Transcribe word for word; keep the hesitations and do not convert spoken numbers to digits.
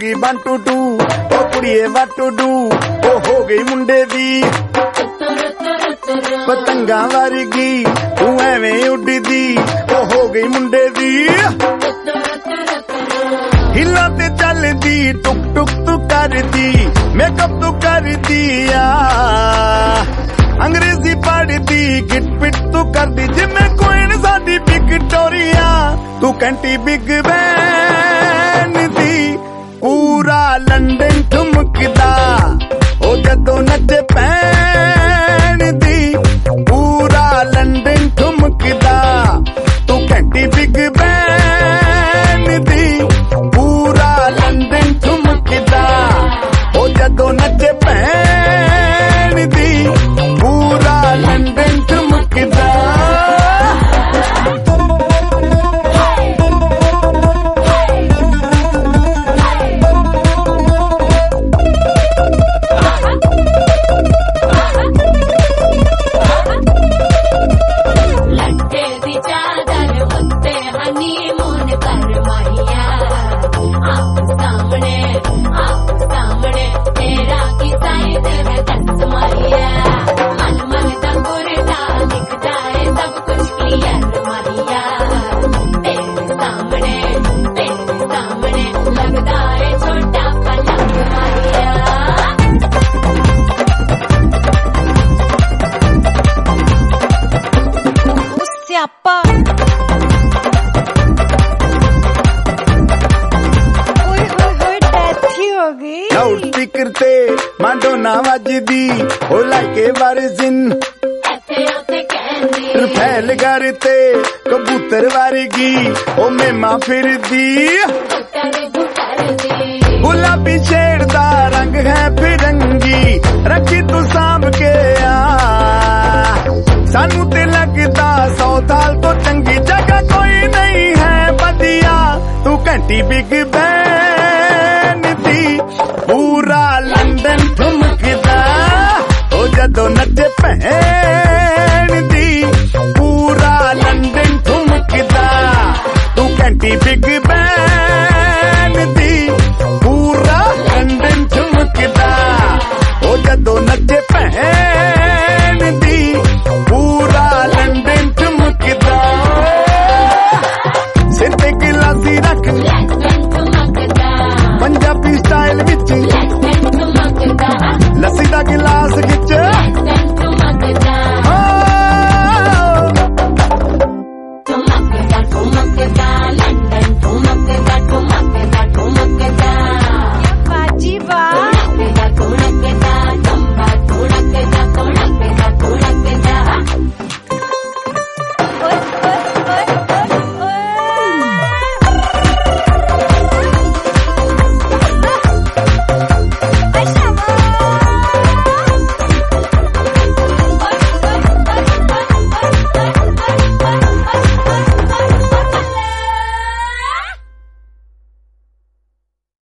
गई one two two ओ कुड़िए वट टू डू ओ हो गई मुंडे दी पतंगा वर्गी तू एवें उड़दी ओ हो गई मुंडे दी हिला ते चलदी टुक टुक तू करदी मेकअप तू करदी आ अंग्रेजी पढ़दी गिट पिट तू करदी जिम्मे कोई साडी विक्टोरिया तू कैंटी बिग बैन दी पूरा लंदन ठुमकदा ओ जदों नचे पैन दी पूरा लंदन ठुमकदा तू कैंटी बिग बैन दी पूरा लंदन ठुमकदा ओ जदों नचे पैन दी पूरा लंदन ठुमकदा लाउड स्पीकर ते मांडोना वजदी ओ लाइके वारिजिन फैल करते कबूतर वर्गी ओ मेमा फिरदी गुलाबी शेर दा रंग है फिरंगी रखी तू सांभ के आ सानू ते लगदा सौ साल तो चंगी जगह कोई नहीं है बदिया तू घंटी बिग बैन दी पूरा लंदन ठुमकदा ओ जदों नचे भैन